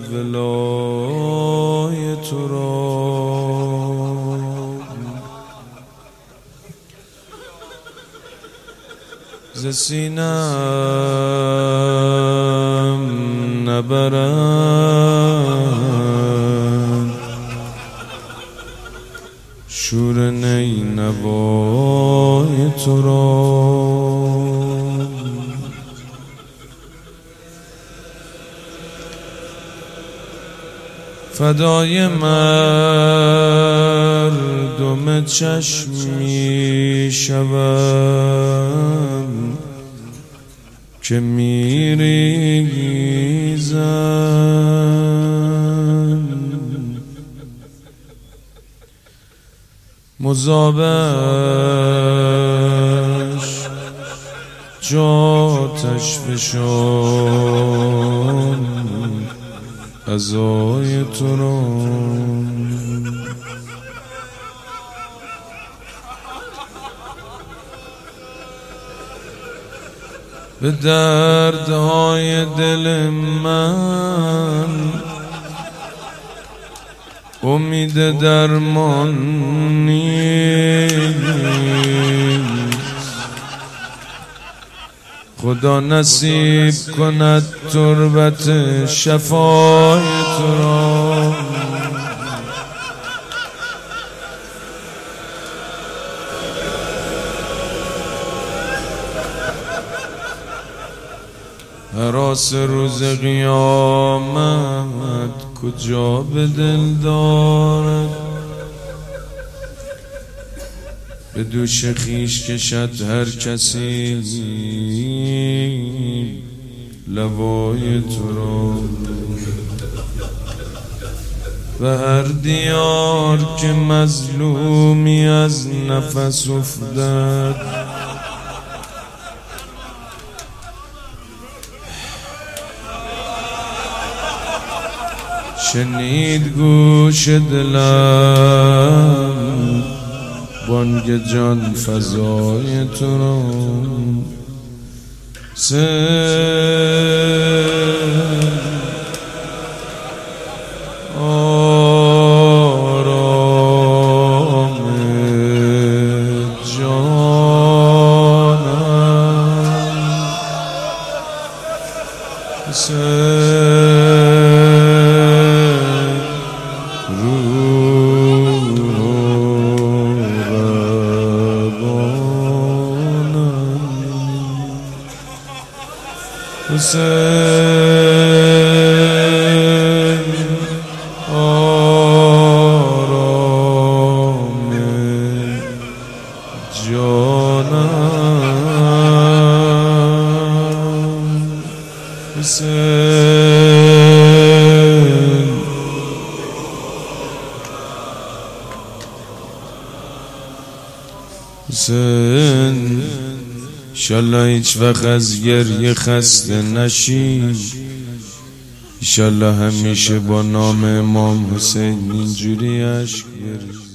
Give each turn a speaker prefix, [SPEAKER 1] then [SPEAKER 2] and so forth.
[SPEAKER 1] ولای تو را ز سینم نبرند شور نی نوای تو را فدای مردم چشمی شوم که میریزم مذابش جاتش فشان عزای تو را به دردهای دل من امید درمان نیست خدا نصیب کند تربت شفای تو را هراس روز قیامت کجا به دل دارد به دوش خیش کشد هر کسی لوای تو را و هر دیار که مظلومی از نفس افتد شنید گوش دلم بانگ جان فزای تو را آرام حسین آرام جانم حسین حسین انشالله هیچ وقت از گریه خسته نشی انشالله همیشه با نام امام حسین اینجوری اشک بریزی